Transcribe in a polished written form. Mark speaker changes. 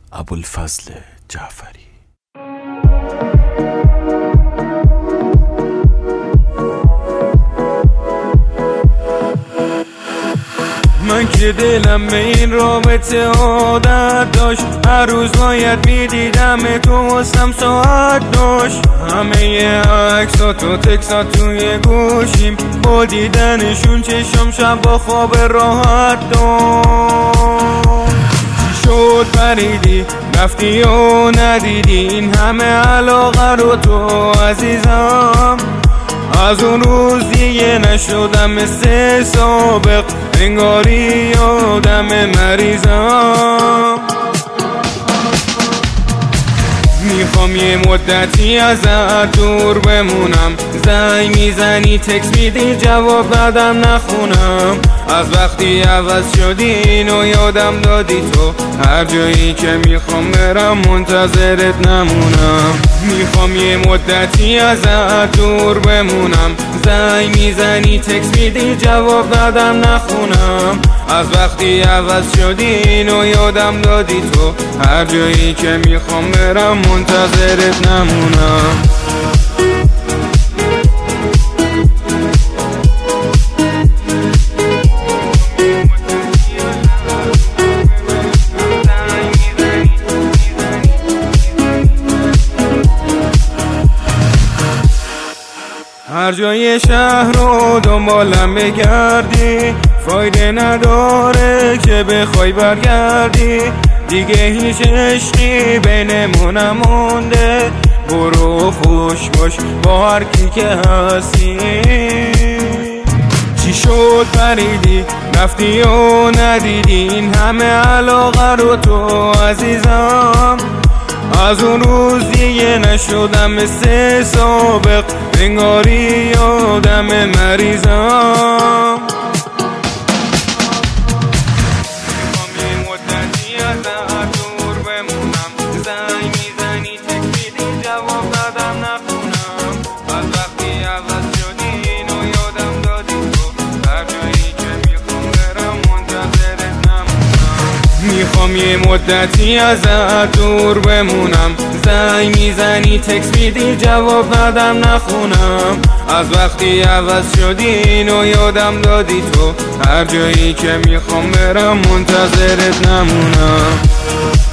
Speaker 1: ابوالفضل جعفری.
Speaker 2: من که دلم به این رابطه عادت داشت، هر روز باید میدیدم تو واسم ساعت داشت. همه عکسات و تکسات توی گوشیم، با دیدنشون چشم شب با خواب راحت داشت. چی شد پریدی رفتی و ندیدی این همه علاقه رو تو عزیزم؟ از اون روز دیگه نشدم مثل سابق، انگاری آدم مریضم. میخوام یه مدتی ازت دور بمونم، زنگ میزنی تکس میدی جواب ندم نخونم. از وقتی عوض شدی اینو یادم دادی تو، هر جایی که میخوام برم منتظرت نمونم. میخوام یه مدتی ازت دور بمونم، زنگ میزنی تکس میدی جواب ندم نخونم. از وقتی عوض شدی اینو یادم دادی تو، هر جایی که میخوام برم منتظرت نمونم. هر جای شهر رو دنبالم بگردی، فایده نداره که بخوای برگردی. دیگه هیچ عشقی بینمون نمونده، برو خوش باش با هر کی که هستی. چی شد پریدی رفتی و ندیدی این همه علاقه رو تو عزیزم؟ از اون روز دیگه نشدم مثل سابق، انگاری آدم مریضم. میخوام یه مدتی ازت دور بمونم، زنگ میزنی تکس میدی جواب ندم نخونم. از وقتی عوض شدی اینو یادم دادی تو، هر جایی که میخوام برم منتظرت نمونم. میخوام یه مدتی ازت دور بمونم، زنگ میزنی تکس میدی جواب ندم نخونم. از وقتی عوض شدی اینو یادم دادی تو، هر جایی که میخوام برم منتظرت نمونم.